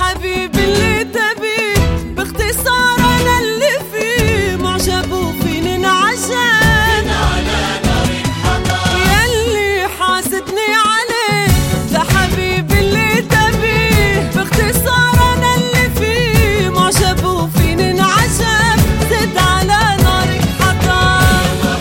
حبيبي اللي تبيه، باختصار انا اللي فيه معجب وفيني انعجب، ياللي حاسدني عليه ده حبيبي اللي تبيه، باختصار انا اللي فيه معجب وفيني انعجب، زد على نارك حطب.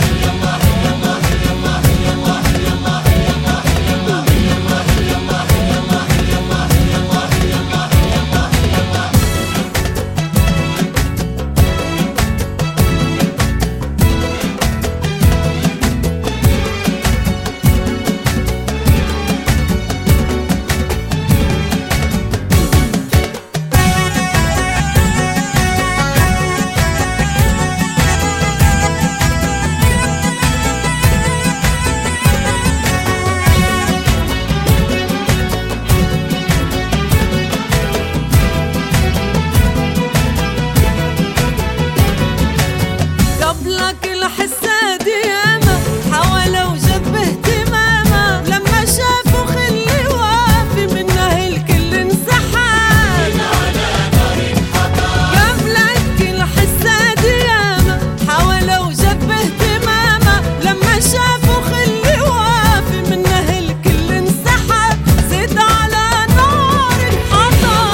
قبلك الحسة ديامة حاول وجب اهتمامه، لما شافوا خلي وافي منه الكل انسحب، قبلك الحسة ديامة حاول وجب اهتمامه، لما شافوا خلي وافي منه الكل انسحب، زد على نارك حطب.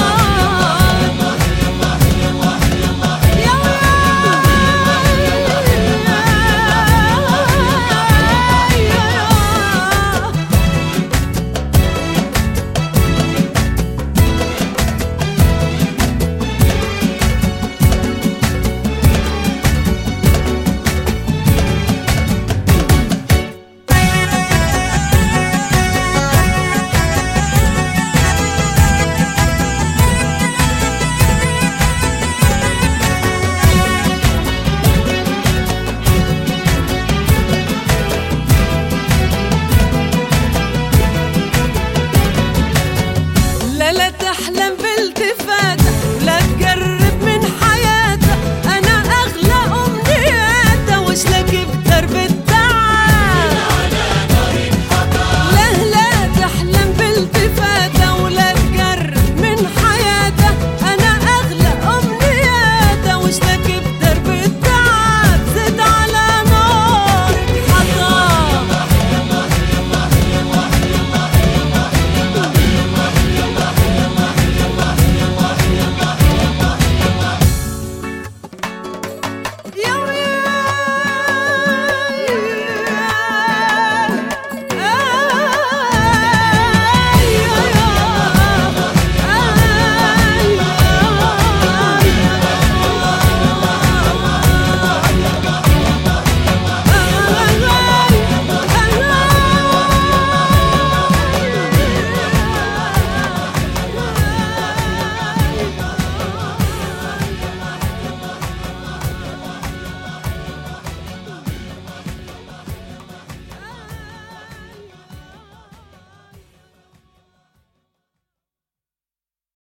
لا تحلم بالتفاح